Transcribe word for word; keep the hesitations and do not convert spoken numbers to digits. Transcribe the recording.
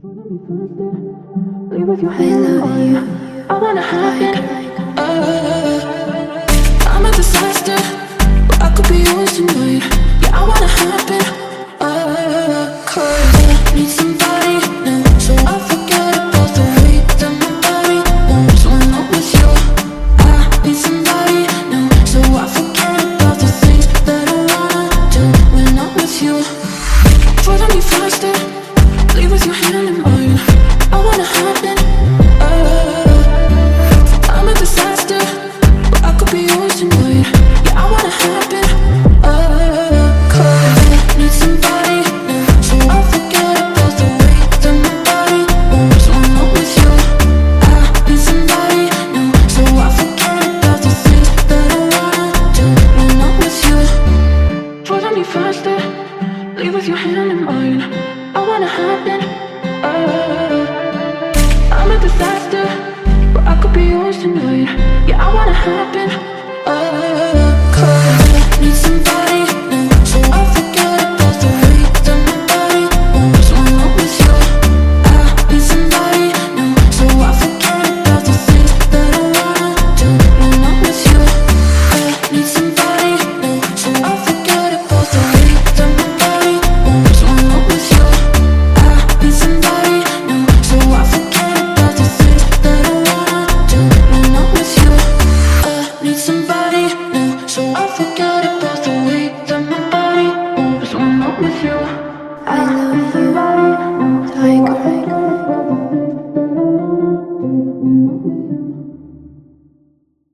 Leave with your hand on you. I wanna have it. Uh, I'm a disaster, but I could be yours tonight. Yeah, I wanna have it. Uh, Cause I need somebody new, so I forget about the way that my body moves when I'm with you. I need somebody new, so I forget about the things that I wanna do when I'm with you. Follow me faster, leave with your hand in mine. I wanna have it. Uh, I'm a disaster, but I could be yours tonight. Yeah, I wanna have it. Uh, Cause I need somebody new, so I forget about the way that my body moves when I'm with you. I need somebody new, so I forget about the things that I wanna do when I'm with you. Follow me faster, leave with your hand in mine. I wanna have it. Uh, I'm a disaster, but I could be yours tonight. Yeah, I wanna have it. Uh, Cause I need somebody new, so I forget about the way that my body moves when I'm with you. I need somebody new, so I forget about the things that I wanna do when I'm with you. I need somebody new, so I forget about the way that my body moves when I'm with you. I need somebody new, so I forget about the things that I wanna do when I'm with you. I need somebody new, so I forget